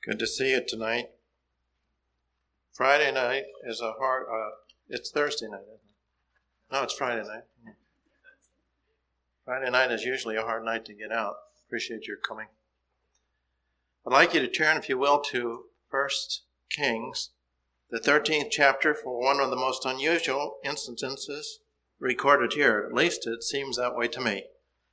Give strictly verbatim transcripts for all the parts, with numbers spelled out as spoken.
Good to see you tonight. Friday night is a hard, uh, it's Thursday night, isn't it? No, it's Friday night. Friday night is usually a hard night to get out. Appreciate your coming. I'd like you to turn, if you will, to First Kings, the thirteenth chapter, for one of the most unusual instances recorded here. At least it seems that way to me.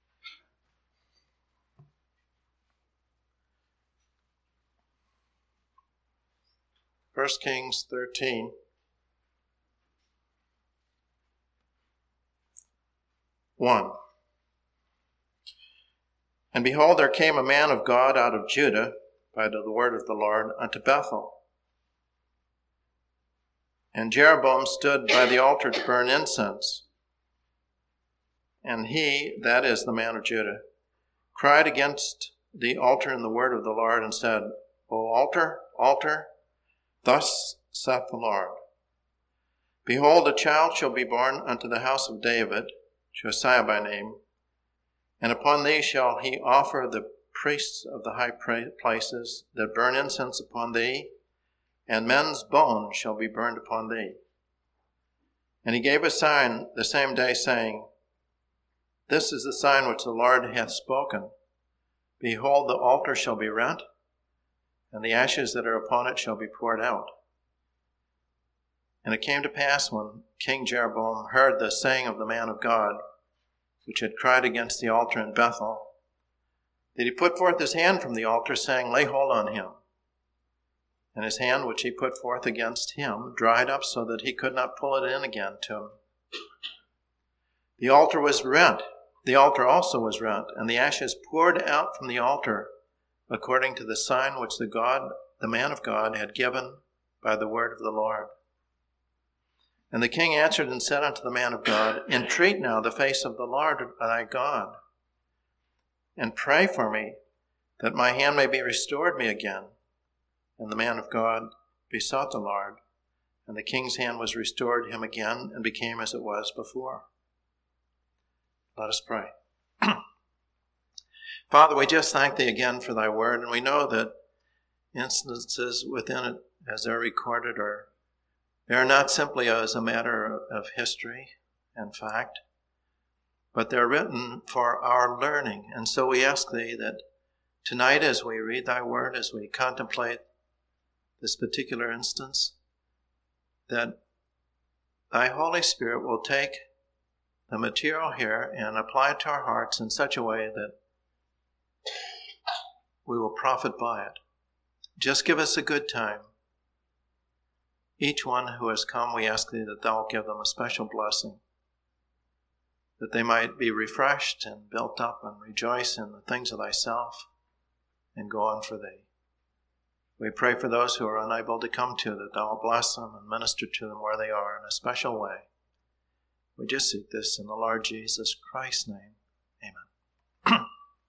First Kings thirteen. one. And behold, there came a man of God out of Judah by the word of the Lord unto Bethel. And Jeroboam stood by the altar to burn incense. And he, that is the man of Judah, cried against the altar in the word of the Lord and said, O altar, altar, thus saith the Lord, behold, a child shall be born unto the house of David, Josiah by name, and upon thee shall he offer the priests of the high places that burn incense upon thee, and men's bones shall be burned upon thee. And he gave a sign the same day, saying, This is the sign which the Lord hath spoken. Behold, the altar shall be rent, and the ashes that are upon it shall be poured out. And it came to pass, when King Jeroboam heard the saying of the man of God, which had cried against the altar in Bethel, that he put forth his hand from the altar, saying, Lay hold on him. And his hand which he put forth against him dried up, so that he could not pull it in again to him. The altar was rent. The altar also was rent, and the ashes poured out from the altar, according to the sign which the God, the man of God, had given by the word of the Lord. And the king answered and said unto the man of God, Entreat now the face of the Lord thy God, and pray for me, that my hand may be restored me again. And the man of God besought the Lord, and the king's hand was restored him again, and became as it was before. Let us pray. Father, we just thank thee again for thy word, and we know that instances within it, as they're recorded, are they are not simply as a matter of history and fact, but they're written for our learning. And so we ask thee that tonight, as we read thy word, as we contemplate this particular instance, that thy Holy Spirit will take the material here and apply it to our hearts in such a way that we will profit by it. Just give us a good time. Each one who has come, we ask thee that thou will give them a special blessing, that they might be refreshed and built up and rejoice in the things of thyself and go on for thee. We pray for those who are unable to come to, that thou will bless them and minister to them where they are in a special way. We just seek this in the Lord Jesus Christ's name. Amen.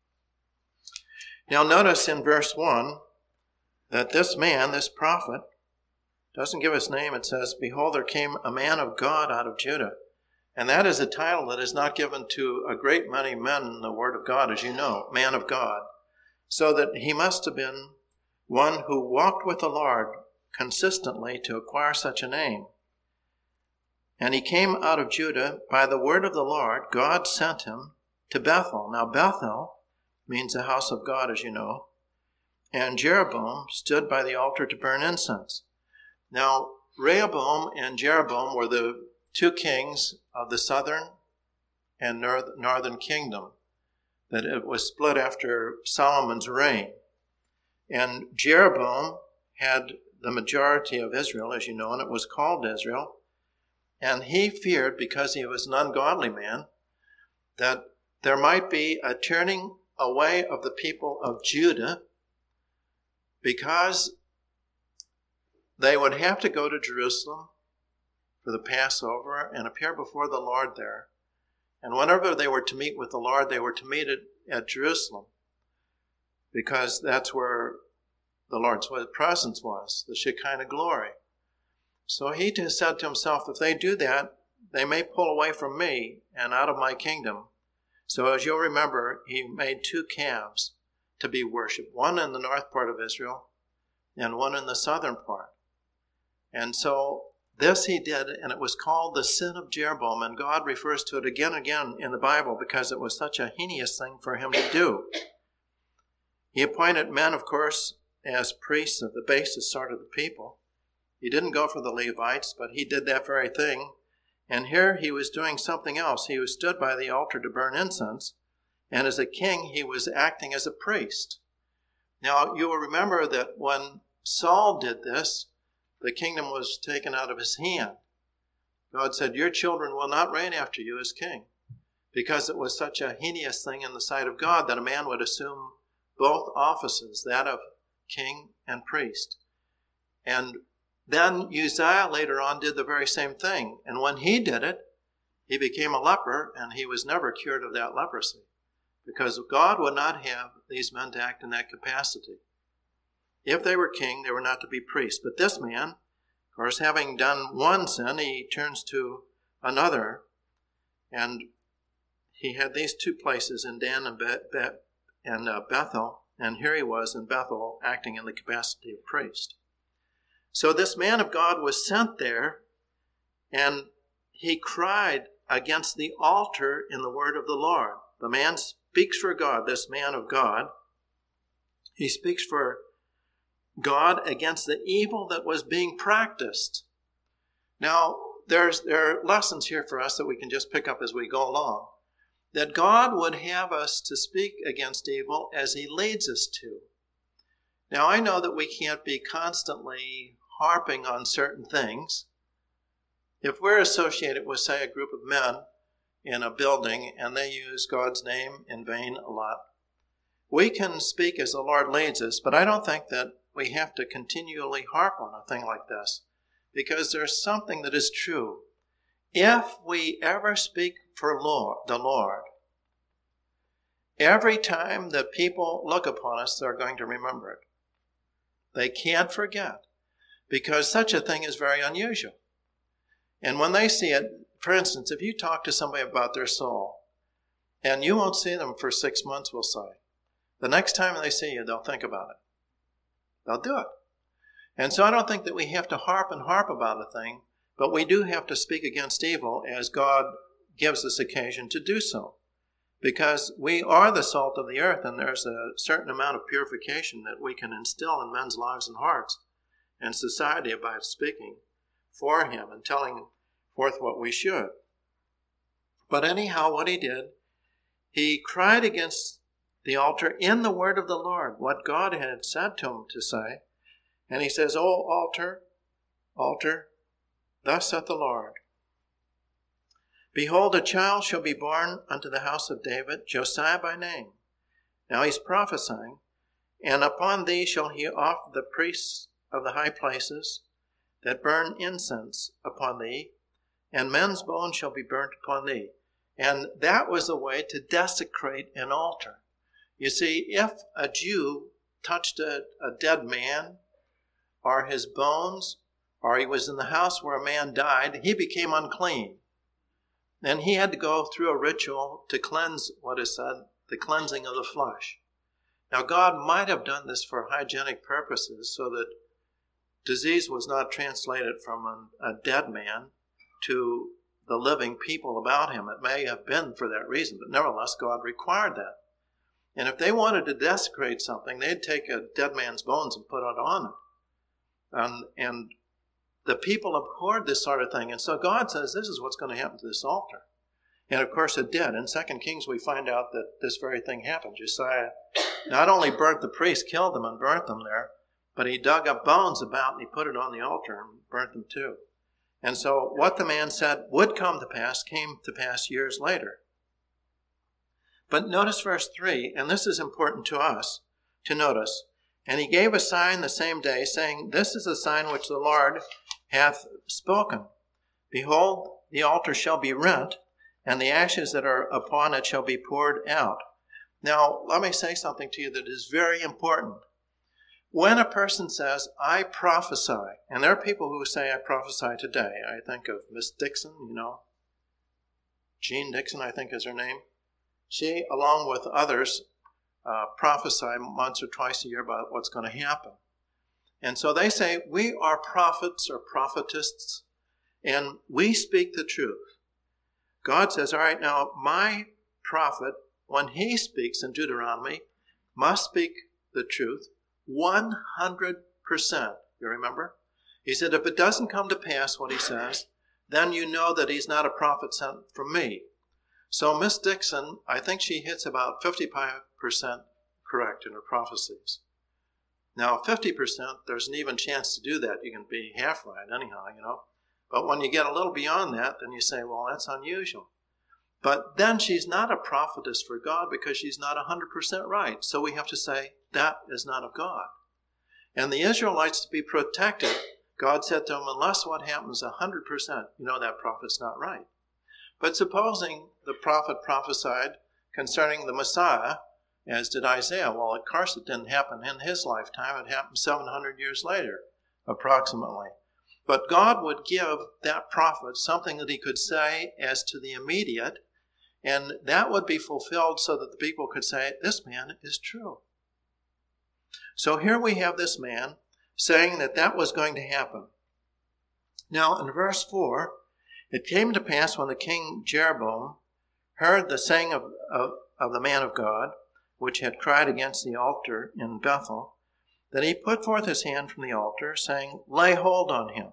Now notice in verse one that this man, this prophet, doesn't give his name. It says, Behold, there came a man of God out of Judah. And that is a title that is not given to a great many men in the word of God, as you know, man of God. So that he must have been one who walked with the Lord consistently to acquire such a name. And he came out of Judah by the word of the Lord. God sent him to Bethel. Now Bethel means the house of God, as you know. And Jeroboam stood by the altar to burn incense. Now Rehoboam and Jeroboam were the two kings of the southern and northern kingdom, that it was split after Solomon's reign. And Jeroboam had the majority of Israel, as you know, and it was called Israel. And he feared, because he was an ungodly man, that there might be a turning away of the people of Judah, because they would have to go to Jerusalem for the Passover and appear before the Lord there. And whenever they were to meet with the Lord, they were to meet at, at Jerusalem, because that's where the Lord's presence was, the Shekinah glory. So he just said to himself, if they do that, they may pull away from me and out of my kingdom. So as you'll remember, he made two calves to be worshipped, one in the north part of Israel and one in the southern part. And so this he did, and it was called the sin of Jeroboam, and God refers to it again and again in the Bible because it was such a heinous thing for him to do. He appointed men, of course, as priests of the basest sort of the people. He didn't go for the Levites, but he did that very thing. And here he was doing something else. He was stood by the altar to burn incense, and as a king, he was acting as a priest. Now, you will remember that when Saul did this, the kingdom was taken out of his hand. God said, your children will not reign after you as king, because it was such a heinous thing in the sight of God that a man would assume both offices, that of king and priest. And then Uzziah later on did the very same thing. And when he did it, he became a leper, and he was never cured of that leprosy, because God would not have these men to act in that capacity. If they were king, they were not to be priests. But this man, of course, having done one sin, he turns to another. And he had these two places in Dan and, Be- Be- and uh, Bethel. And here he was in Bethel acting in the capacity of priest. So this man of God was sent there, and he cried against the altar in the word of the Lord. The man speaks for God, this man of God. He speaks for God against the evil that was being practiced. Now, there's there are lessons here for us that we can just pick up as we go along. That God would have us to speak against evil as he leads us to. Now, I know that we can't be constantly harping on certain things. If we're associated with, say, a group of men in a building and they use God's name in vain a lot, we can speak as the Lord leads us, but I don't think that we have to continually harp on a thing like this, because there's something that is true. If we ever speak for Lord, the Lord, every time that people look upon us, they're going to remember it. They can't forget, because such a thing is very unusual. And when they see it, for instance, if you talk to somebody about their soul, and you won't see them for six months, we'll say, the next time they see you, they'll think about it. They'll do it. And so I don't think that we have to harp and harp about a thing, but we do have to speak against evil as God gives us occasion to do so. Because we are the salt of the earth, and there's a certain amount of purification that we can instill in men's lives and hearts and society by speaking for him and telling forth what we should. But anyhow, what he did, he cried against the altar in the word of the Lord, what God had said to him to say. And he says, O altar, altar, thus saith the Lord, behold, a child shall be born unto the house of David, Josiah by name. Now he's prophesying, and upon thee shall he offer the priests of the high places that burn incense upon thee, and men's bones shall be burnt upon thee. And that was the way to desecrate an altar. You see, if a Jew touched a, a dead man, or his bones, or he was in the house where a man died, he became unclean. And he had to go through a ritual to cleanse, what is said, the cleansing of the flesh. Now, God might have done this for hygienic purposes so that disease was not translated from a, a dead man to the living people about him. It may have been for that reason, but nevertheless, God required that. And if they wanted to desecrate something, they'd take a dead man's bones and put it on it. And, and the people abhorred this sort of thing. And so God says, this is what's going to happen to this altar. And of course it did. In Second Kings, we find out that this very thing happened. Josiah not only burnt the priests, killed them and burnt them there, but he dug up bones about and he put it on the altar and burnt them too. And so what the man said would come to pass came to pass years later. But notice verse three, and this is important to us to notice. And he gave a sign the same day, saying, this is a sign which the Lord hath spoken. Behold, the altar shall be rent, and the ashes that are upon it shall be poured out. Now, let me say something to you that is very important. When a person says, I prophesy, and there are people who say, I prophesy today. I think of Miss Dixon, you know. Jean Dixon, I think is her name. She, along with others, uh, prophesy once or twice a year about what's going to happen. And so they say, we are prophets or prophetess, and we speak the truth. God says, all right, now my prophet, when he speaks in Deuteronomy, must speak the truth one hundred percent. You remember? He said, if it doesn't come to pass what he says, then you know that he's not a prophet sent from me. So Miss Dixon, I think she hits about fifty-five percent correct in her prophecies. Now, fifty percent, there's an even chance to do that. You can be half right anyhow, you know. But when you get a little beyond that, then you say, well, that's unusual. But then she's not a prophetess for God because she's not one hundred percent right. So we have to say, that is not of God. And the Israelites, to be protected, God said to them, unless what happens one hundred percent, you know that prophet's not right. But supposing the prophet prophesied concerning the Messiah, as did Isaiah, well, of course it didn't happen in his lifetime. It happened seven hundred years later, approximately. But God would give that prophet something that he could say as to the immediate, and that would be fulfilled so that the people could say, this man is true. So here we have this man saying that that was going to happen. Now, in verse four, it came to pass when the king Jeroboam heard the saying of, of, of the man of God, which had cried against the altar in Bethel, that he put forth his hand from the altar, saying, lay hold on him.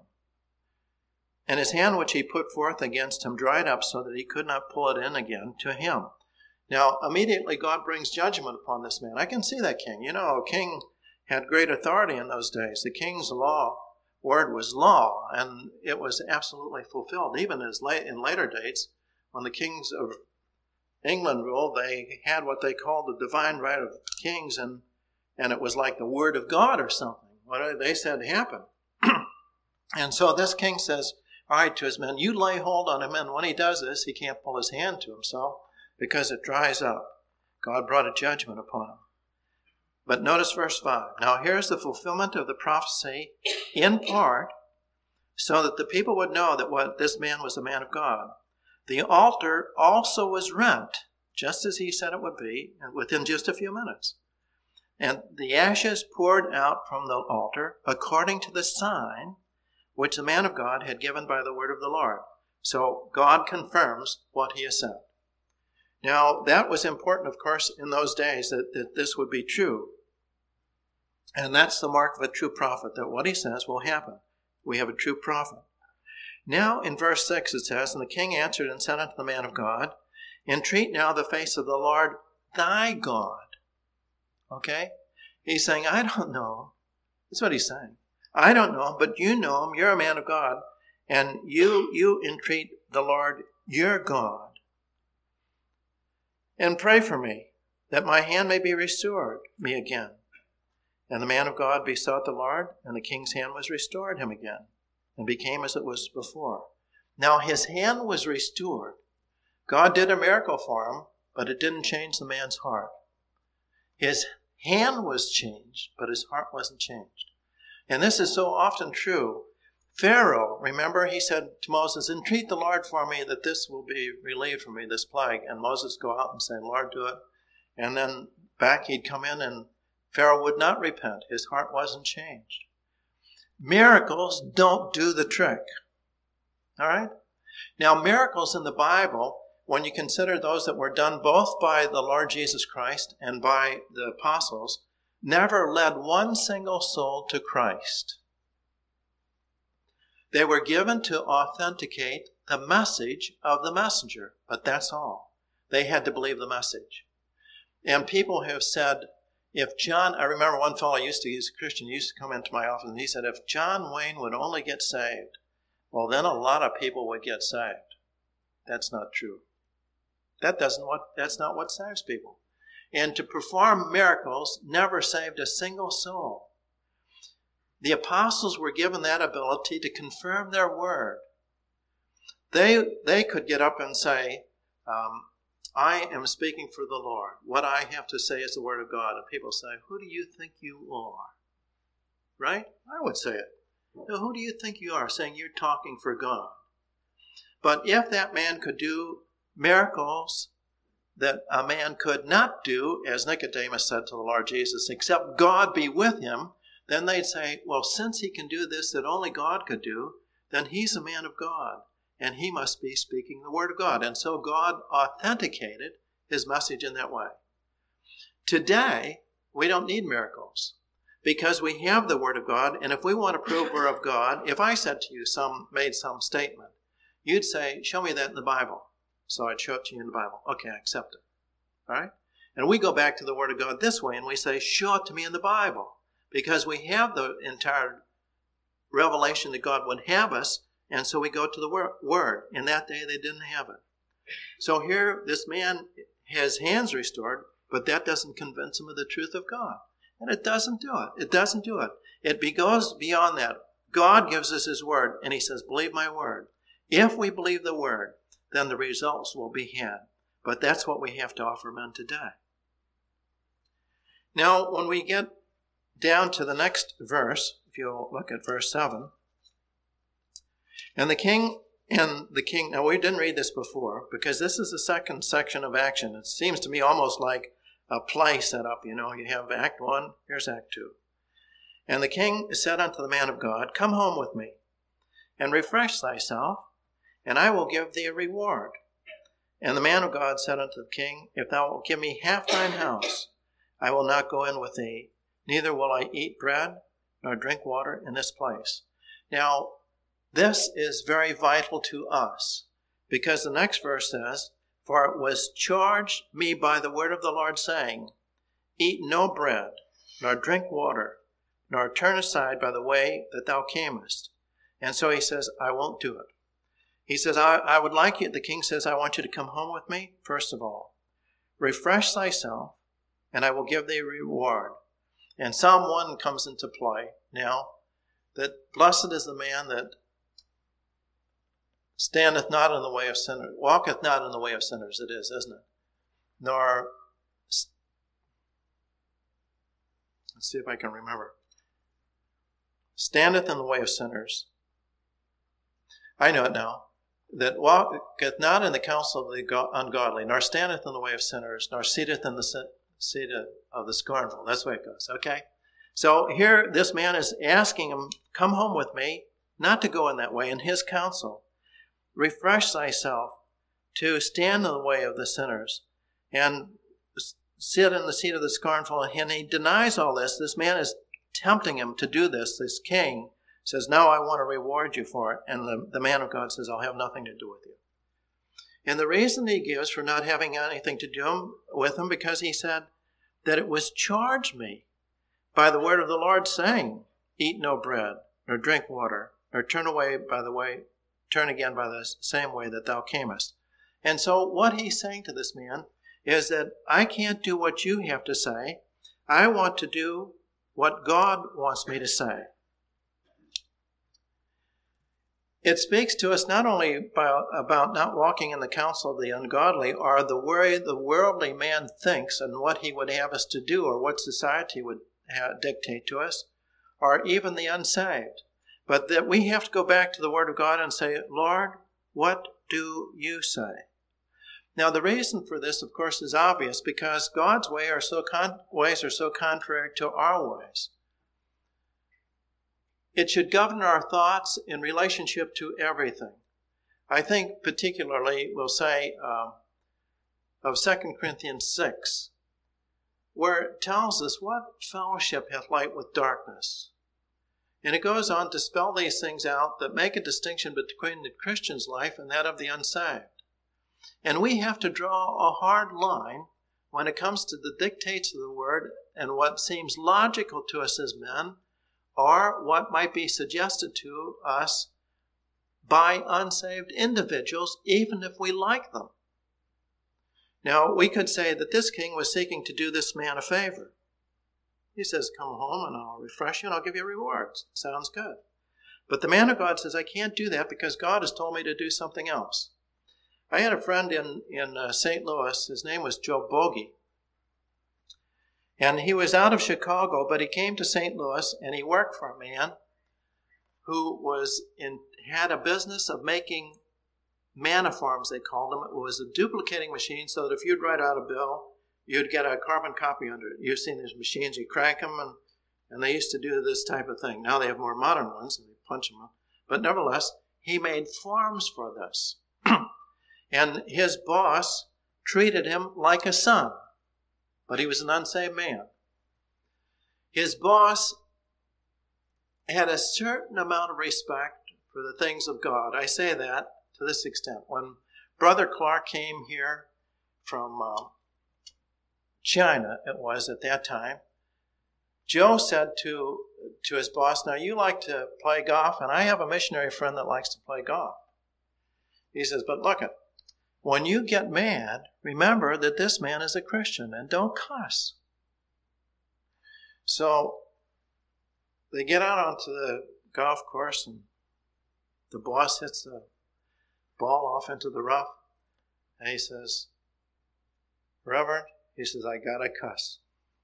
And his hand which he put forth against him dried up so that he could not pull it in again to him. Now, immediately God brings judgment upon this man. I can see that king. You know, a king had great authority in those days. The king's law word was law, and it was absolutely fulfilled. Even as late, in later dates, when the kings of England ruled, they had what they called the divine right of kings, and, and it was like the word of God or something. What they said happened. And so this king says, all right, to his men, you lay hold on him, and when he does this, he can't pull his hand to himself because it dries up. God brought a judgment upon him. But notice verse five. Now here's the fulfillment of the prophecy in part, so that the people would know that what this man was a man of God. The altar also was rent, just as he said it would be, and within just a few minutes. And the ashes poured out from the altar according to the sign which the man of God had given by the word of the Lord. So God confirms what he has said. Now, that was important, of course, in those days, that, that this would be true. And that's the mark of a true prophet, that what he says will happen. We have a true prophet. Now, in verse six, it says, and the king answered and said unto the man of God, entreat now the face of the Lord thy God. Okay? He's saying, I don't know. That's what he's saying. I don't know him, but you know him. You're a man of God. And you, you entreat the Lord your God. And pray for me, that my hand may be restored me again. And the man of God besought the Lord, and the king's hand was restored him again, and became as it was before. Now his hand was restored. God did a miracle for him, but it didn't change the man's heart. His hand was changed, but his heart wasn't changed. And this is so often true. Pharaoh, remember, he said to Moses, entreat the Lord for me that this will be relieved from me, this plague. And Moses go out and say, Lord, do it. And then back he'd come in, and Pharaoh would not repent. His heart wasn't changed. Miracles don't do the trick. All right? Now, miracles in the Bible, when you consider those that were done both by the Lord Jesus Christ and by the apostles, never led one single soul to Christ. They were given to authenticate the message of the messenger, but that's all. They had to believe the message. And people have said, if John, I remember one fellow used to, he's a Christian, used to come into my office, and he said, if John Wayne would only get saved, well, then a lot of people would get saved. That's not true. That doesn't what, that's not what saves people. And to perform miracles never saved a single soul. The apostles were given that ability to confirm their word. They, they could get up and say, um, I am speaking for the Lord. What I have to say is the word of God. And people say, who do you think you are? Right? I would say it. Now, who do you think you are, saying you're talking for God? But if that man could do miracles that a man could not do, as Nicodemus said to the Lord Jesus, except God be with him, then they'd say, well, since he can do this that only God could do, then he's a man of God, and he must be speaking the word of God. And so God authenticated his message in that way. Today, we don't need miracles because we have the word of God, and if we want to prove we're of God, if I said to you, some made some statement, you'd say, show me that in the Bible. So I'd show it to you in the Bible. Okay, I accept it. All right? And we go back to the word of God this way, and we say, show it to me in the Bible, because we have the entire revelation that God would have us, and so we go to the word. In that day, they didn't have it. So here, this man has hands restored, but that doesn't convince him of the truth of God. And it doesn't do it. It doesn't do it. It goes beyond that. God gives us his word, and he says, believe my word. If we believe the word, then the results will be had. But that's what we have to offer men today. Now, when we get down to the next verse, if you'll look at verse seven, and the king and the king, now we didn't read this before, because this is the second section of action. It seems to me almost like a play set up, you know. You have act one, here's act two. And the king said unto the man of God, come home with me, and refresh thyself, and I will give thee a reward. And the man of God said unto the king, if thou wilt give me half thine house, I will not go in with thee, neither will I eat bread nor drink water in this place. Now, this is very vital to us, because the next verse says, for it was charged me by the word of the Lord, saying, eat no bread, nor drink water, nor turn aside by the way that thou camest. And so he says, I won't do it. He says, I, I would like you, the king says, I want you to come home with me, first of all. Refresh thyself, and I will give thee a reward. And Psalm one comes into play now, that blessed is the man that standeth not in the way of sinners, walketh not in the way of sinners, it is, isn't it? Nor, let's see if I can remember. Standeth in the way of sinners. I know it now. That walketh not in the counsel of the ungodly, nor standeth in the way of sinners, nor sitteth in the seat of the scornful. That's the way it goes, okay? So here, this man is asking him, come home with me, not to go in that way, in his counsel. Refresh thyself to stand in the way of the sinners and sit in the seat of the scornful. And he denies all this. This man is tempting him to do this. This king says, no, I want to reward you for it. And the, the man of God says, I'll have nothing to do with you. And the reason he gives for not having anything to do with him, because he said that it was charged me by the word of the Lord, saying, eat no bread, nor drink water, nor turn away by the way, turn again by the same way that thou camest. And so what he's saying to this man is that I can't do what you have to say. I want to do what God wants me to say. It speaks to us not only about, about not walking in the counsel of the ungodly, or the way the worldly man thinks and what he would have us to do, or what society would ha- dictate to us, or even the unsaved. But that we have to go back to the Word of God and say, Lord, what do you say? Now, the reason for this, of course, is obvious, because God's way are so con- ways are so contrary to our ways. It should govern our thoughts in relationship to everything. I think particularly, we'll say, um, of Second Corinthians six, where it tells us what fellowship hath light with darkness. And it goes on to spell these things out that make a distinction between the Christian's life and that of the unsaved. And we have to draw a hard line when it comes to the dictates of the Word and what seems logical to us as men, or what might be suggested to us by unsaved individuals, even if we like them. Now, we could say that this king was seeking to do this man a favor. He says, come home and I'll refresh you and I'll give you rewards. Sounds good. But the man of God says, I can't do that because God has told me to do something else. I had a friend in, in uh, Saint Louis. His name was Joe Bogie. And he was out of Chicago, but he came to Saint Louis and he worked for a man who was in, had a business of making maniforms, they called them. It was a duplicating machine so that if you'd write out a bill, you'd get a carbon copy under it. You've seen these machines, you crank them and And they used to do this type of thing. Now they have more modern ones, and they punch them up. But nevertheless, he made forms for this. And his boss treated him like a son, but he was an unsaved man. His boss had a certain amount of respect for the things of God. I say that to this extent. When Brother Clark came here from uh, China, it was at that time, Joe said to, to his boss, now you like to play golf, and I have a missionary friend that likes to play golf. He says, but look it, when you get mad, remember that this man is a Christian, and don't cuss. So they get out onto the golf course, and the boss hits the ball off into the rough, and he says, Reverend, he says, I gotta cuss.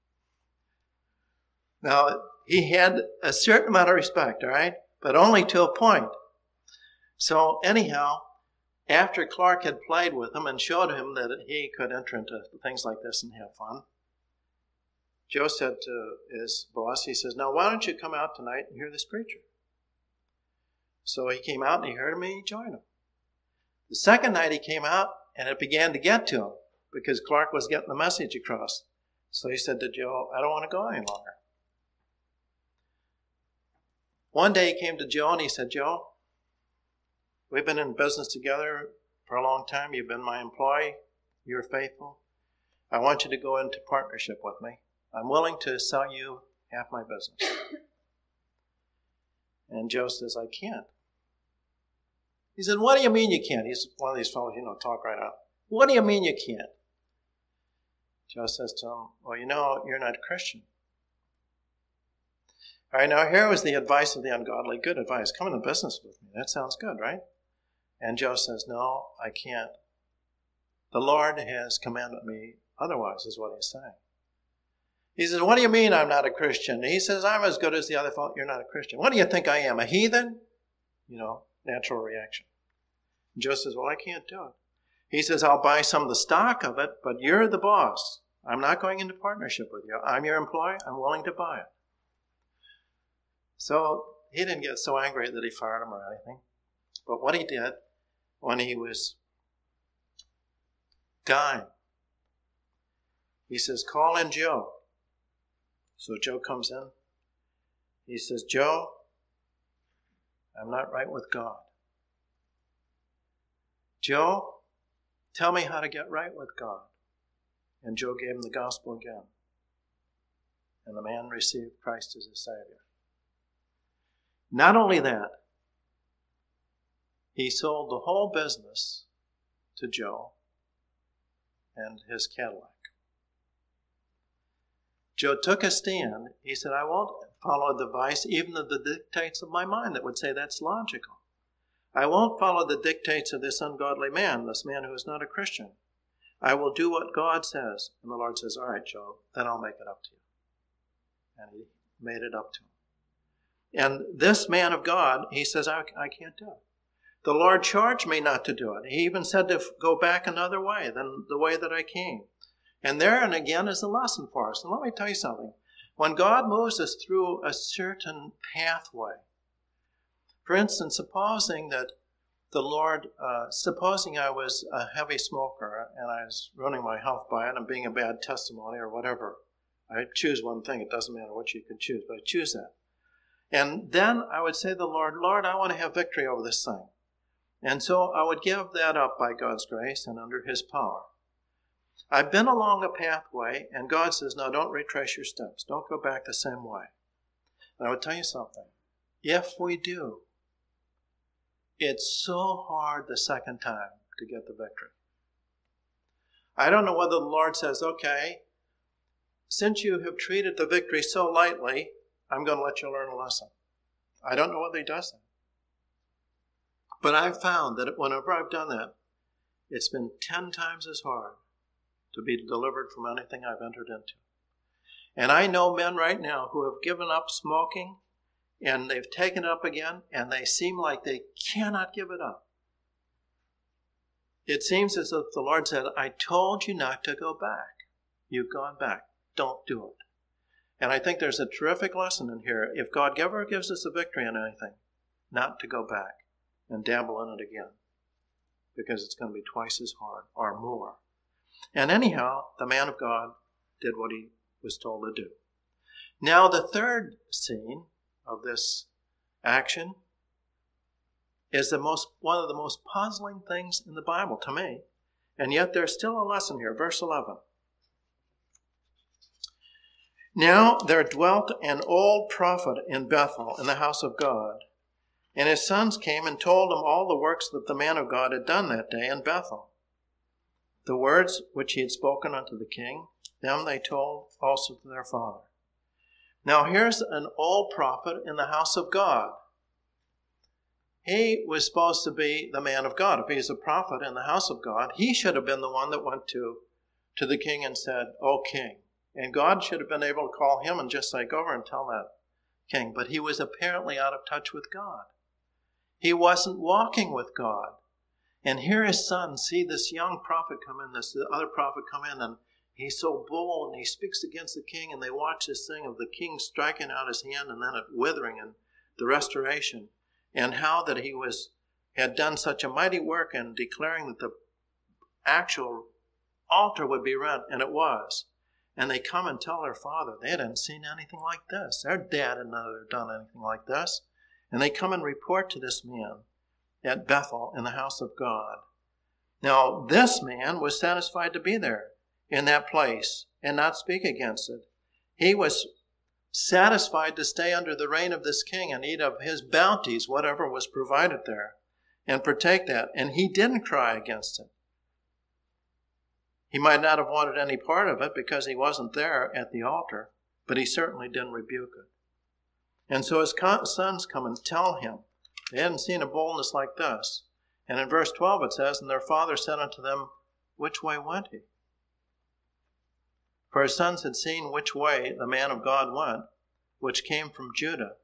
Now, he had a certain amount of respect, all right, but only to a point. So anyhow, after Clark had played with him and showed him that he could enter into things like this and have fun, Joe said to his boss, he says, now why don't you come out tonight and hear this preacher? So he came out and he heard him and he joined him. The second night he came out and it began to get to him because Clark was getting the message across. So he said to Joe, I don't want to go any longer. One day he came to Joe and he said, Joe, we've been in business together for a long time. You've been my employee. You're faithful. I want you to go into partnership with me. I'm willing to sell you half my business. And Joe says, I can't. He said, what do you mean you can't? He's one of these fellows, you know, talk right out. What do you mean you can't? Joe says to him, well, you know, you're not a Christian. All right, now here was the advice of the ungodly. Good advice. Come into business with me. That sounds good, right? And Joe says, no, I can't. The Lord has commanded me otherwise, is what he's saying. He says, what do you mean I'm not a Christian? He says, I'm as good as the other fellow. You're not a Christian. What do you think I am, a heathen? You know, natural reaction. And Joe says, well, I can't do it. He says, I'll buy some of the stock of it, but you're the boss. I'm not going into partnership with you. I'm your employee. I'm willing to buy it. So he didn't get so angry that he fired him or anything. But what he did when he was dying, he says, call in Joe. So Joe comes in. He says, Joe, I'm not right with God. Joe, tell me how to get right with God. And Joe gave him the gospel again. And the man received Christ as his Savior. Not only that, he sold the whole business to Joe and his Cadillac. Joe took a stand. He said, I won't follow the advice, even of the dictates of my mind that would say that's logical. I won't follow the dictates of this ungodly man, this man who is not a Christian. I will do what God says. And the Lord says, all right, Joe, then I'll make it up to you. And he made it up to him. And this man of God, he says, I, I can't do it. The Lord charged me not to do it. He even said to go back another way than the way that I came. And there and again is a lesson for us. And let me tell you something. When God moves us through a certain pathway, for instance, supposing that the Lord, uh, supposing I was a heavy smoker and I was ruining my health by it and being a bad testimony or whatever. I choose one thing. It doesn't matter what you can choose, but I choose that. And then I would say to the Lord, Lord, I want to have victory over this thing. And so I would give that up by God's grace and under his power. I've been along a pathway, and God says, no, don't retrace your steps. Don't go back the same way. And I would tell you something. If we do, it's so hard the second time to get the victory. I don't know whether the Lord says, okay, since you have treated the victory so lightly, I'm going to let you learn a lesson. I don't know whether he does that. But I've found that whenever I've done that, it's been ten times as hard to be delivered from anything I've entered into. And I know men right now who have given up smoking, and they've taken it up again, and they seem like they cannot give it up. It seems as if the Lord said, I told you not to go back. You've gone back. Don't do it. And I think there's a terrific lesson in here. If God ever gives us a victory in anything, not to go back and dabble in it again, because it's going to be twice as hard or more. And anyhow, the man of God did what he was told to do. Now, the third scene of this action is the most one of the most puzzling things in the Bible to me. And yet there's still a lesson here. Verse eleven. Now there dwelt an old prophet in Bethel in the house of God. And his sons came and told him all the works that the man of God had done that day in Bethel. The words which he had spoken unto the king, them they told also to their father. Now here's an old prophet in the house of God. He was supposed to be the man of God. If he's a prophet in the house of God, he should have been the one that went to, to the king and said, "O king." And God should have been able to call him and just say, "Go over and tell that king." But he was apparently out of touch with God. He wasn't walking with God. And here his sons see this young prophet come in, this other prophet come in, and he's so bold, and he speaks against the king, and they watch this thing of the king striking out his hand and then it withering and the restoration, and how that he was had done such a mighty work in declaring that the actual altar would be rent, and it was. And they come and tell their father. They hadn't seen anything like this. Their dad had never done anything like this. And they come and report to this man at Bethel in the house of God. Now, this man was satisfied to be there in that place and not speak against it. He was satisfied to stay under the reign of this king and eat of his bounties, whatever was provided there, and partake that. And he didn't cry against it. He might not have wanted any part of it because he wasn't there at the altar, but he certainly didn't rebuke it. And so his sons come and tell him. They hadn't seen a boldness like this. And in verse twelve it says, "And their father said unto them, Which way went he?" For his sons had seen which way the man of God went, which came from Judah.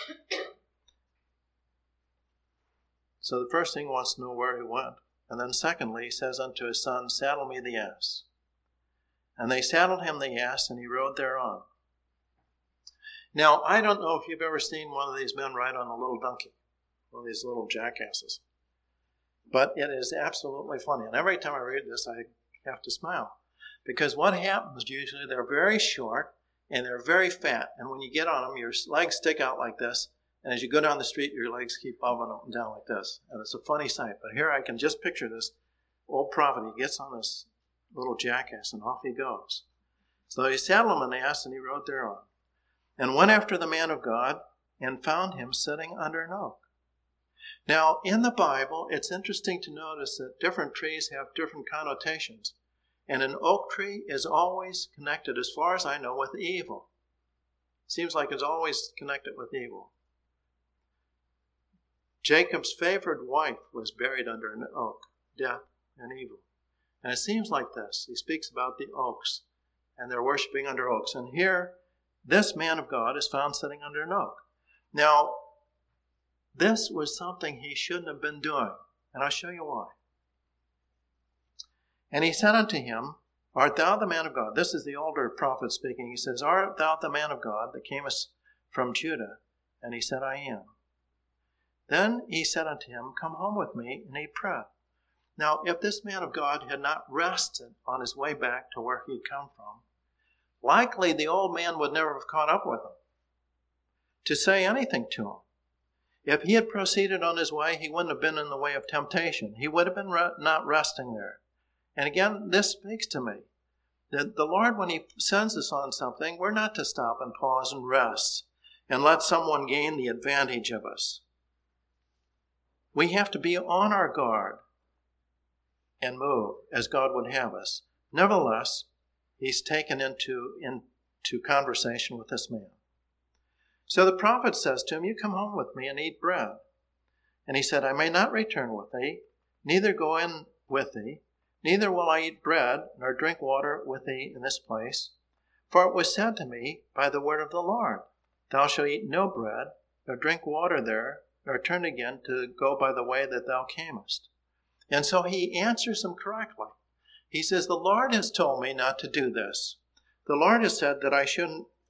So the first thing he wants to know where he went. And then secondly, he says unto his son, "Saddle me the ass." And they saddled him the ass, and he rode thereon. Now, I don't know if you've ever seen one of these men ride on a little donkey, one of these little jackasses. But it is absolutely funny. And every time I read this, I have to smile. Because what happens usually, they're very short, and they're very fat. And when you get on them, your legs stick out like this. And as you go down the street, your legs keep bobbing up and down like this. And it's a funny sight. But here I can just picture this old prophet. He gets on this little jackass, and off he goes. So he saddled him an ass, and he rode thereon. And went after the man of God, and found him sitting under an oak. Now, in the Bible, it's interesting to notice that different trees have different connotations. And an oak tree is always connected, as far as I know, with evil. Seems like it's always connected with evil. Jacob's favored wife was buried under an oak, death and evil. And it seems like this. He speaks about the oaks, and they're worshiping under oaks. And here, this man of God is found sitting under an oak. Now, this was something he shouldn't have been doing, and I'll show you why. And he said unto him, "Art thou the man of God?" This is the older prophet speaking. He says, "Art thou the man of God that camest from Judah?" And he said, "I am." Then he said unto him, "Come home with me and eat bread." Now, if this man of God had not rested on his way back to where he'd come from, likely the old man would never have caught up with him to say anything to him. If he had proceeded on his way, he wouldn't have been in the way of temptation. He would have been re- not resting there. And again, this speaks to me that the Lord, when he sends us on something, we're not to stop and pause and rest and let someone gain the advantage of us. We have to be on our guard and move as God would have us. Nevertheless, he's taken into, into conversation with this man. So the prophet says to him, "You come home with me and eat bread." And he said, "I may not return with thee, neither go in with thee, neither will I eat bread nor drink water with thee in this place. For it was said to me by the word of the Lord, Thou shalt eat no bread, nor drink water there, nor turn again to go by the way that thou camest." And so he answers him correctly. He says, "The Lord has told me not to do this. The Lord has said that I shouldn't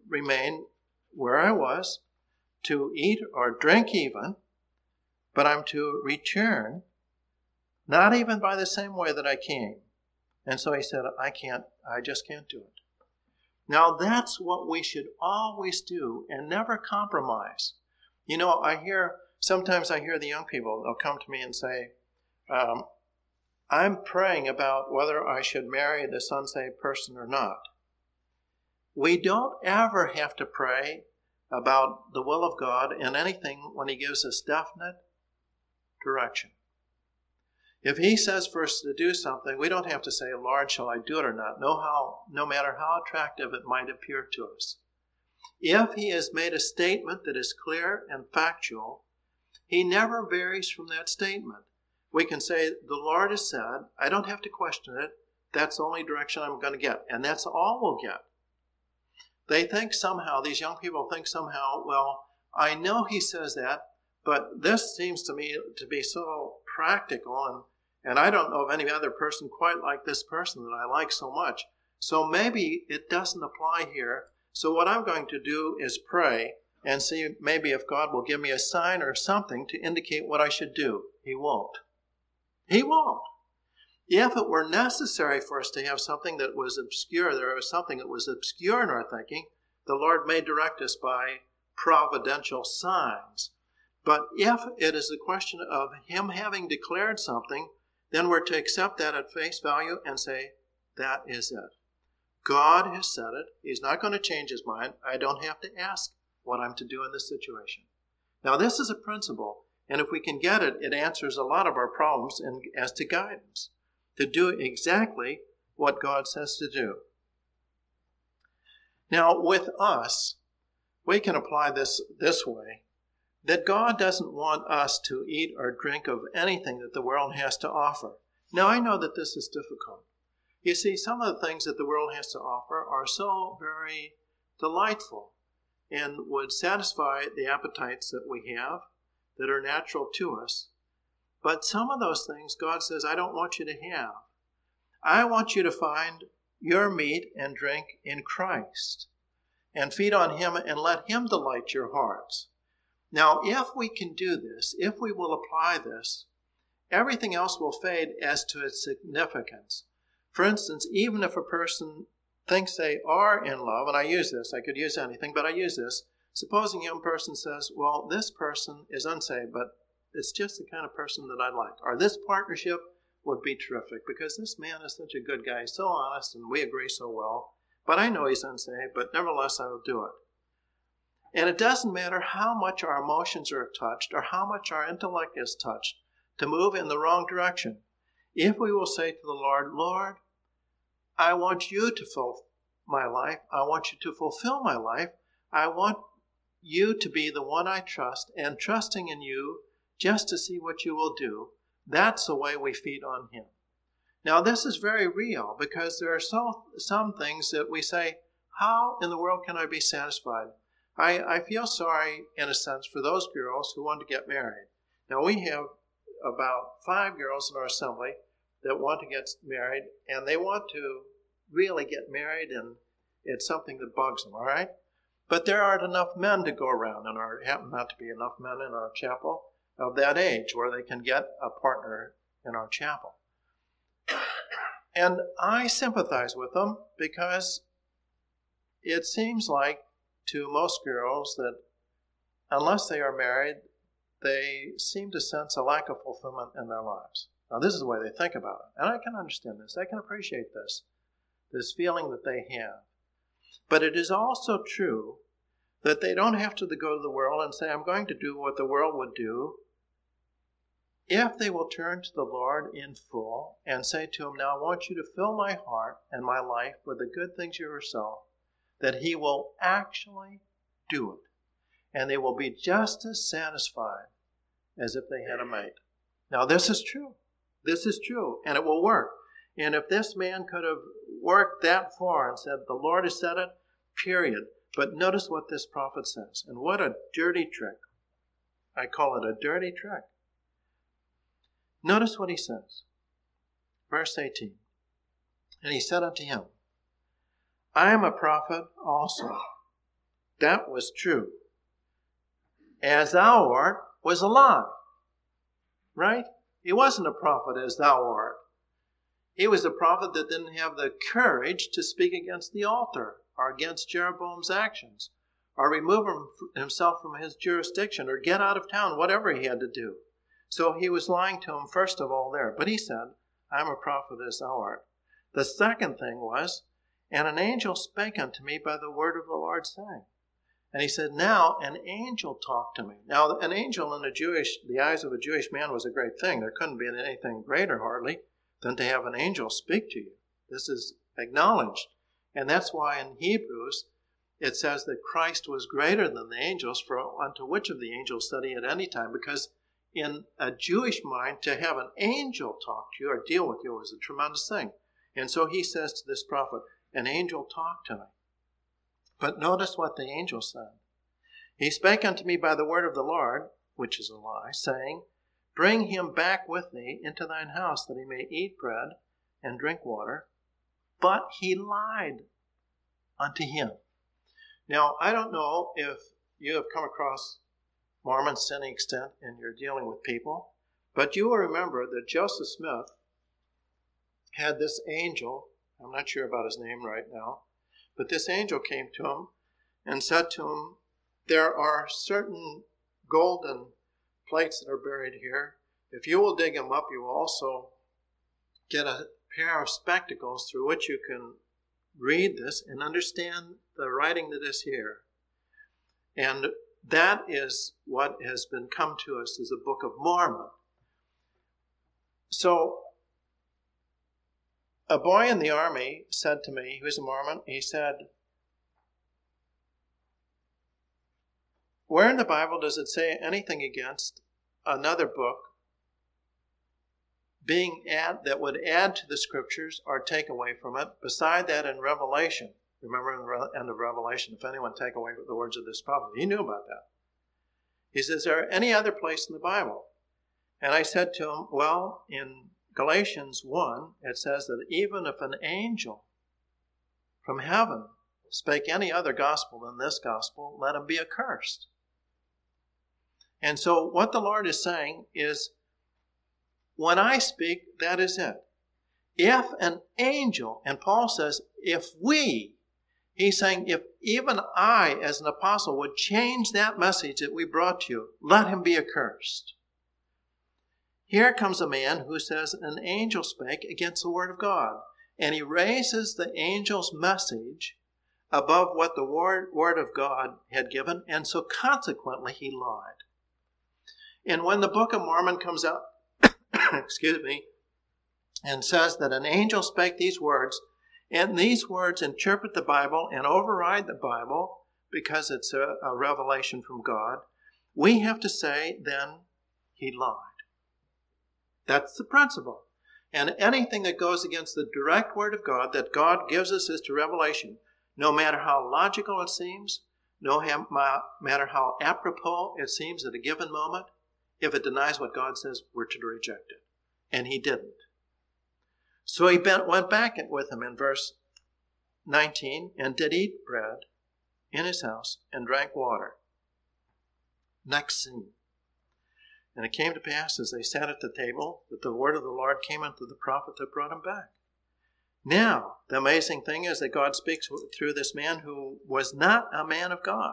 remain where I was, to eat or drink even, but I'm to return, not even by the same way that I came. And so he said, I can't, I just can't do it. Now that's what we should always do and never compromise. You know, I hear, sometimes I hear the young people, they'll come to me and say, um, I'm praying about whether I should marry this unsaved person or not. We don't ever have to pray about the will of God in anything when he gives us definite direction. If he says for us to do something, we don't have to say, Lord, shall I do it or not? No, how, no matter how attractive it might appear to us. If he has made a statement that is clear and factual, he never varies from that statement. We can say, the Lord has said, I don't have to question it. That's the only direction I'm going to get. And that's all we'll get. They think somehow, these young people think somehow, well, I know he says that, but this seems to me to be so practical, and, and I don't know of any other person quite like this person that I like so much. So maybe it doesn't apply here. So what I'm going to do is pray and see maybe if God will give me a sign or something to indicate what I should do. He won't. He won't. If it were necessary for us to have something that was obscure, there was something that was obscure in our thinking, the Lord may direct us by providential signs. But if it is a question of him having declared something, then we're to accept that at face value and say, that is it. God has said it. He's not going to change his mind. I don't have to ask what I'm to do in this situation. Now, this is a principle, and if we can get it, it answers a lot of our problems in, as to guidance, to do exactly what God says to do. Now, with us, we can apply this this way, that God doesn't want us to eat or drink of anything that the world has to offer. Now, I know that this is difficult. You see, some of the things that the world has to offer are so very delightful and would satisfy the appetites that we have that are natural to us. But some of those things, God says, I don't want you to have. I want you to find your meat and drink in Christ and feed on him and let him delight your hearts. Now, if we can do this, if we will apply this, everything else will fade as to its significance. For instance, even if a person thinks they are in love, and I use this, I could use anything, but I use this. Supposing a young person says, well, this person is unsaved, but it's just the kind of person that I like. Or this partnership would be terrific because this man is such a good guy, so honest, and we agree so well. But I know he's unsaved, but nevertheless I will do it. And it doesn't matter how much our emotions are touched or how much our intellect is touched to move in the wrong direction. If we will say to the Lord, Lord, I want you to fill my life. I want you to fulfill my life. I want you to be the one I trust, and trusting in you just to see what you will do. That's the way we feed on him. Now, this is very real because there are so some things that we say, how in the world can I be satisfied? I, I feel sorry, in a sense, for those girls who want to get married. Now, we have about five girls in our assembly that want to get married, and they want to really get married, and it's something that bugs them, all right? But there aren't enough men to go around, and there happen not to be enough men in our chapel of that age where they can get a partner in our chapel. And I sympathize with them because it seems like to most girls that unless they are married, they seem to sense a lack of fulfillment in their lives. Now, this is the way they think about it. And I can understand this. I can appreciate this, this feeling that they have. But it is also true that they don't have to go to the world and say, I'm going to do what the world would do. If they will turn to the Lord in full and say to him, now I want you to fill my heart and my life with the good things of yourself, that he will actually do it. And they will be just as satisfied as if they had a mate. Now, this is true. This is true, and it will work. And if this man could have worked that far and said, the Lord has said it, period. But notice what this prophet says. And what a dirty trick. I call it a dirty trick. Notice what he says. Verse eighteen. And he said unto him, I am a prophet also. That was true. As thou art was a lie. Right? He wasn't a prophet as thou art. He was a prophet that didn't have the courage to speak against the altar or against Jeroboam's actions or remove himself from his jurisdiction or get out of town, whatever he had to do. So he was lying to him first of all there. But he said, I'm a prophet as thou art. The second thing was, and an angel spake unto me by the word of the Lord, saying. And he said, now an angel talked to me. Now an angel in the Jewish, the eyes of a Jewish man was a great thing. There couldn't be anything greater hardly than to have an angel speak to you. This is acknowledged. And that's why in Hebrews it says that Christ was greater than the angels, for unto which of the angels said he at any time? Because in a Jewish mind, to have an angel talk to you or deal with you was a tremendous thing. And so he says to this prophet, an angel talked to me. But notice what the angel said. He spake unto me by the word of the Lord, which is a lie, saying, bring him back with thee into thine house, that he may eat bread and drink water. But he lied unto him. Now, I don't know if you have come across Mormons to any extent and you're dealing with people, but you will remember that Joseph Smith had this angel, I'm not sure about his name right now, but this angel came to him and said to him, there are certain golden plates that are buried here. If you will dig them up, you will also get a pair of spectacles through which you can read this and understand the writing that is here. And that is what has been come to us as the Book of Mormon. So a boy in the army said to me, he was a Mormon, he said, where in the Bible does it say anything against another book being add, that would add to the scriptures or take away from it, beside that in Revelation? Remember in the end of Revelation, if anyone take away the words of this prophet, he knew about that. He says, is there any other place in the Bible? And I said to him, well, in Galatians one, it says that even if an angel from heaven spake any other gospel than this gospel, let him be accursed. And so what the Lord is saying is, when I speak, that is it. If an angel, and Paul says, if we, he's saying, if even I, as an apostle, would change that message that we brought to you, let him be accursed. Here comes a man who says an angel spake against the word of God. And he raises the angel's message above what the word, word of God had given. And so consequently, he lied. And when the Book of Mormon comes out, excuse me, and says that an angel spake these words, and these words interpret the Bible and override the Bible because it's a, a revelation from God, we have to say, then, he lied. That's the principle. And anything that goes against the direct word of God that God gives us as to revelation, no matter how logical it seems, no matter how apropos it seems at a given moment, if it denies what God says, we're to reject it. And he didn't. So he went back with him in verse nineteen, and did eat bread in his house and drank water. Next scene. And it came to pass as they sat at the table that the word of the Lord came unto the prophet that brought him back. Now, the amazing thing is that God speaks through this man who was not a man of God.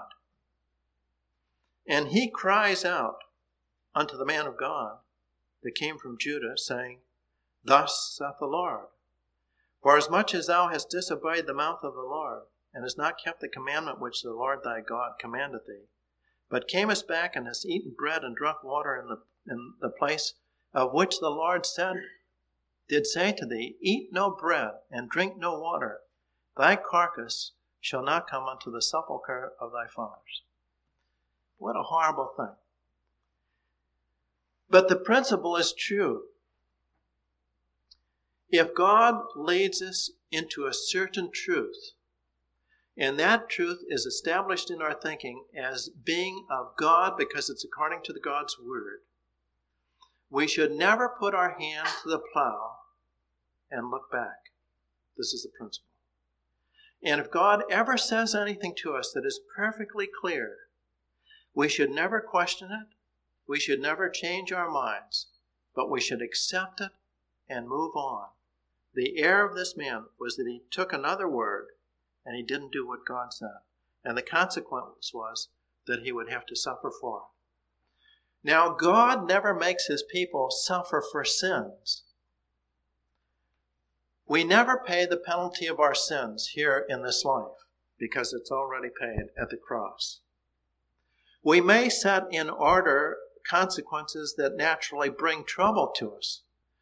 And he cries out unto the man of God that came from Judah, saying, thus saith the Lord, for as much as thou hast disobeyed the mouth of the Lord, and hast not kept the commandment which the Lord thy God commanded thee, but camest back and hast eaten bread and drunk water in the, in the place of which the Lord said, did say to thee, eat no bread and drink no water, thy carcass shall not come unto the sepulchre of thy fathers. What a horrible thing. But the principle is true. If God leads us into a certain truth, and that truth is established in our thinking as being of God because it's according to the God's word, we should never put our hand to the plow and look back. This is the principle. And if God ever says anything to us that is perfectly clear, we should never question it. We should never change our minds, but we should accept it and move on. The error of this man was that he took another word and he didn't do what God said. And the consequence was that he would have to suffer for it. Now, God never makes his people suffer for sins. We never pay the penalty of our sins here in this life because it's already paid at the cross. We may set in order consequences that naturally bring trouble to us.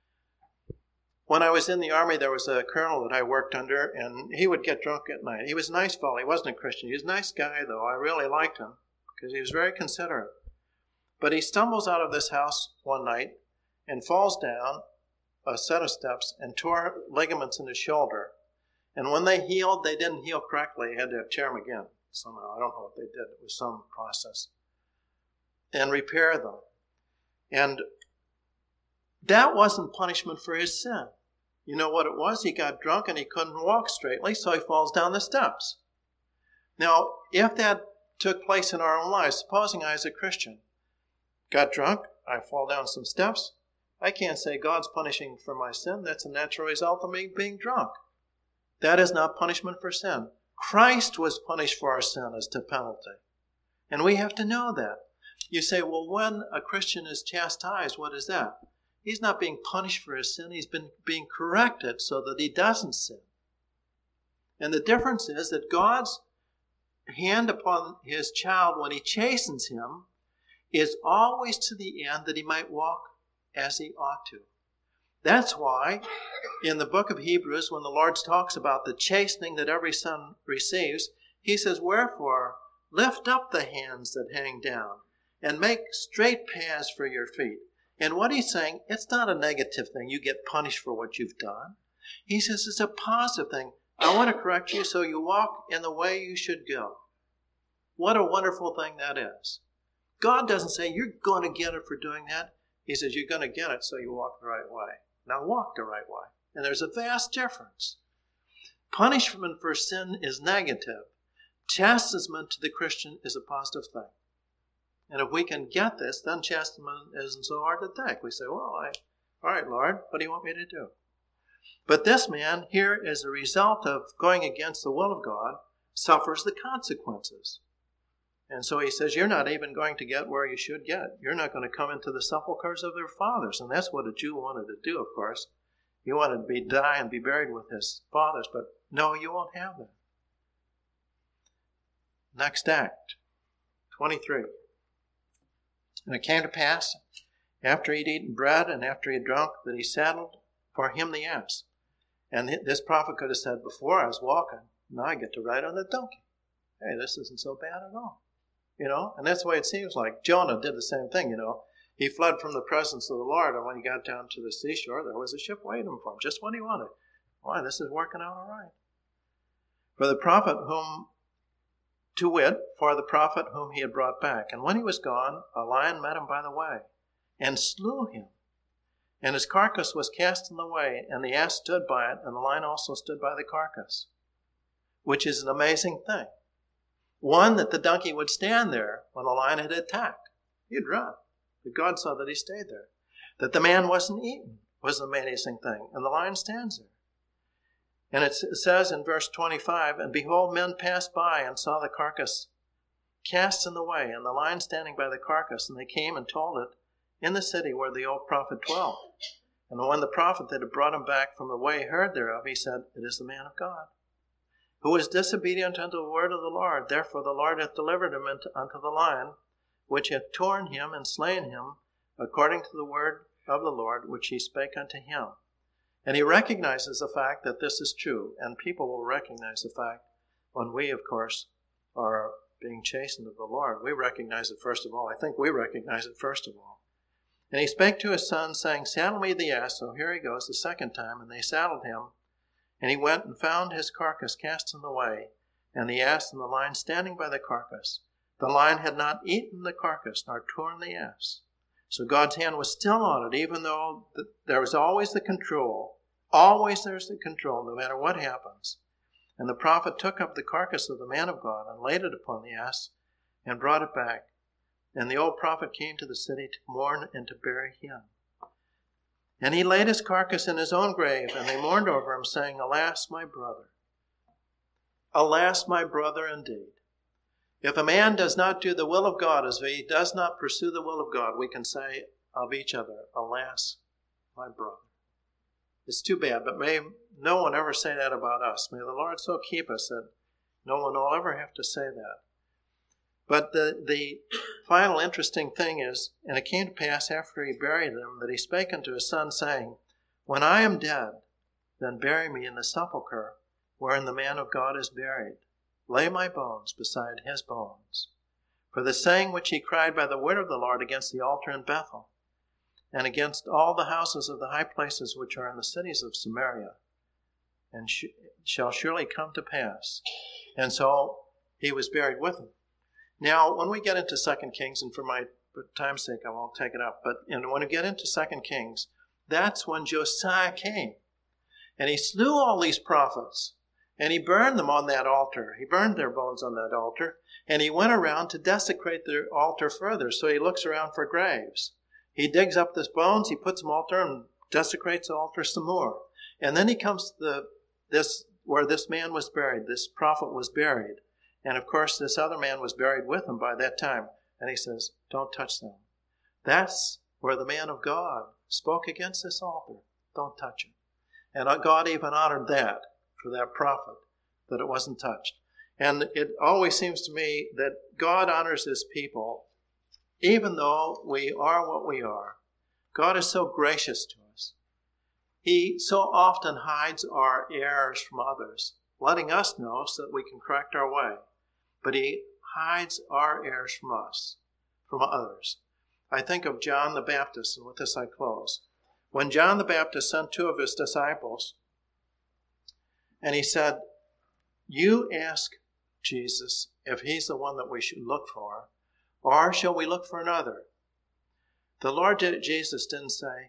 When I was in the Army, there was a colonel that I worked under, and he would get drunk at night. He was a nice fellow. He wasn't a Christian. He was a nice guy, though. I really liked him because he was very considerate. But he stumbles out of this house one night and falls down a set of steps and tore ligaments in his shoulder. And when they healed, they didn't heal correctly. They had to tear them again somehow. I don't know what they did. It was some process. And repair them. And that wasn't punishment for his sin. You know what it was? He got drunk and he couldn't walk straightly, so he falls down the steps. Now, if that took place in our own lives, supposing I, as a Christian, got drunk, I fall down some steps, I can't say God's punishing for my sin. That's a natural result of me being drunk. That is not punishment for sin. Christ was punished for our sin as the penalty. And we have to know that. You say, well, when a Christian is chastised, what is that? He's not being punished for his sin. He's been being corrected so that he doesn't sin. And the difference is that God's hand upon his child when he chastens him is always to the end that he might walk as he ought to. That's why in the book of Hebrews, when the Lord talks about the chastening that every son receives, he says, wherefore, lift up the hands that hang down and make straight paths for your feet. And what he's saying, it's not a negative thing. You get punished for what you've done. He says it's a positive thing. I want to correct you so you walk in the way you should go. What a wonderful thing that is. God doesn't say you're going to get it for doing that. He says you're going to get it so you walk the right way. Now walk the right way. And there's a vast difference. Punishment for sin is negative. Chastisement to the Christian is a positive thing. And if we can get this, then chastisement isn't so hard to take. We say, well, I, all right, Lord, what do you want me to do? But this man here, as a result of going against the will of God, suffers the consequences. And so he says, you're not even going to get where you should get. You're not going to come into the sepulchres of their fathers. And that's what a Jew wanted to do, of course. He wanted to be die and be buried with his fathers. But no, you won't have that. Next act, twenty-three. And it came to pass, after he had eaten bread and after he had drunk, that he saddled for him the ass. And this prophet could have said, before I was walking, now I get to ride on the donkey. Hey, this isn't so bad at all. You know, and that's the way it seems like. Jonah did the same thing, you know. He fled from the presence of the Lord, and when he got down to the seashore, there was a ship waiting for him, just when he wanted. Why, this is working out all right. For the prophet whom, to wit, for the prophet whom he had brought back. And when he was gone, a lion met him by the way, and slew him. And his carcass was cast in the way, and the ass stood by it, and the lion also stood by the carcass. Which is an amazing thing. One, that the donkey would stand there when the lion had attacked. He'd run. But God saw that he stayed there. That the man wasn't eaten was an amazing thing. And the lion stands there. And it says in verse twenty-five, and behold, men passed by and saw the carcass cast in the way, and the lion standing by the carcass. And they came and told it in the city where the old prophet dwelt. And when the prophet that had brought him back from the way heard thereof, he said, it is the man of God, who was disobedient unto the word of the Lord. Therefore the Lord hath delivered him into, unto the lion, which hath torn him and slain him, according to the word of the Lord, which he spake unto him. And he recognizes the fact that this is true, and people will recognize the fact when we, of course, are being chastened of the Lord. We recognize it first of all. I think we recognize it first of all. And he spake to his son, saying, saddle me the ass. So here he goes the second time, and they saddled him. And he went and found his carcass cast in the way, and the ass and the lion standing by the carcass. The lion had not eaten the carcass, nor torn the ass. So God's hand was still on it, even though the, there was always the control. Always there's the control, no matter what happens. And the prophet took up the carcass of the man of God and laid it upon the ass and brought it back. And the old prophet came to the city to mourn and to bury him. And he laid his carcass in his own grave, and they mourned over him, saying, Alas, my brother! Alas, my brother, indeed. If a man does not do the will of God, as he does not pursue the will of God, we can say of each other, Alas, my brother. It's too bad, but may no one ever say that about us. May the Lord so keep us that no one will ever have to say that. But the, the final interesting thing is, and it came to pass after he buried them, that he spake unto his son, saying, When I am dead, then bury me in the sepulchre wherein the man of God is buried. Lay my bones beside his bones. For the saying which he cried by the word of the Lord against the altar in Bethel, and against all the houses of the high places which are in the cities of Samaria, and sh- shall surely come to pass. And so he was buried with him. Now, when we get into Second Kings, and for my time's sake, I won't take it up, but you know, when we get into Second Kings, that's when Josiah came. And he slew all these prophets, and he burned them on that altar. He burned their bones on that altar, and he went around to desecrate the altar further, so he looks around for graves. He digs up these bones, he puts them altar, and desecrates the altar some more. And then he comes to the, this where this man was buried, this prophet was buried. And of course, this other man was buried with him by that time. And he says, don't touch them. That's where the man of God spoke against this altar. Don't touch it. And God even honored that for that prophet, that it wasn't touched. And it always seems to me that God honors his people, even though we are what we are. God is so gracious to us. He so often hides our errors from others, letting us know so that we can correct our way. But he hides our errors from us, from others. I think of John the Baptist, and with this I close. When John the Baptist sent two of his disciples, and he said, you ask Jesus if he's the one that we should look for, or shall we look for another? The Lord Jesus didn't say,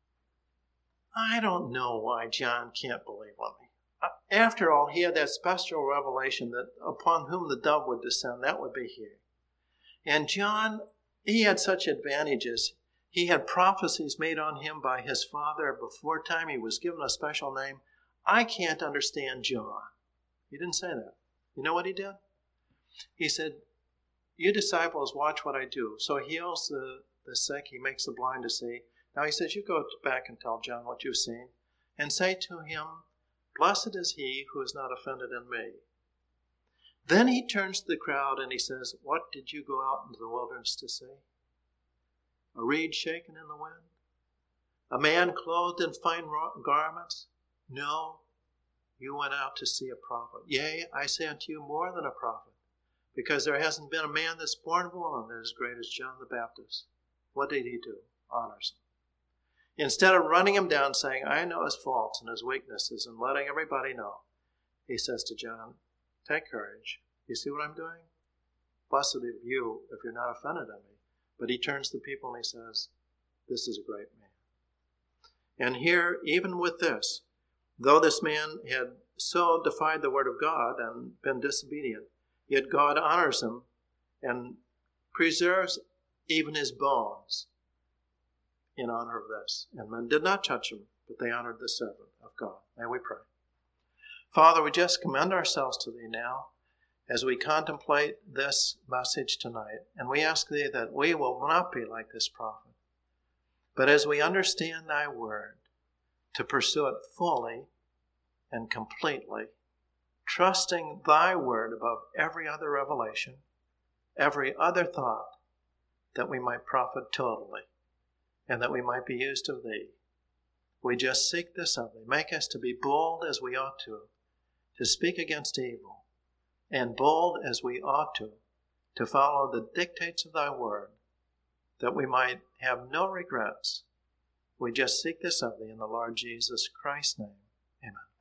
I don't know why John can't believe on me. After all, he had that special revelation that upon whom the dove would descend, that would be he. And John, he had such advantages. He had prophecies made on him by his father before time. He was given a special name. I can't understand John. He didn't say that. You know what he did? He said, you disciples, watch what I do. So he heals the, the sick. He makes the blind to see. Now he says, you go back and tell John what you've seen, and say to him, blessed is he who is not offended in me. Then he turns to the crowd and he says, what did you go out into the wilderness to see? A reed shaken in the wind? A man clothed in fine garments? No, you went out to see a prophet. Yea, I say unto you, more than a prophet, because there hasn't been a man that's born of a woman that is as great as John the Baptist. What did he do? Honors him. Instead of running him down saying, I know his faults and his weaknesses, and letting everybody know, he says to John, take courage. You see what I'm doing? Blessed are you if you're not offended at me. But he turns to the people and he says, this is a great man. And here, even with this, though this man had so defied the word of God and been disobedient, yet God honors him and preserves even his bones in honor of this. And men did not touch him, but they honored the servant of God. May we pray. Father, we just commend ourselves to thee now as we contemplate this message tonight. And we ask thee that we will not be like this prophet, but as we understand thy word, to pursue it fully and completely, trusting thy word above every other revelation, every other thought, that we might profit totally, and that we might be used of thee. We just seek this of thee. Make us to be bold as we ought to, to speak against evil, and bold as we ought to, to follow the dictates of thy word, that we might have no regrets. We just seek this of thee in the Lord Jesus Christ's name. Amen.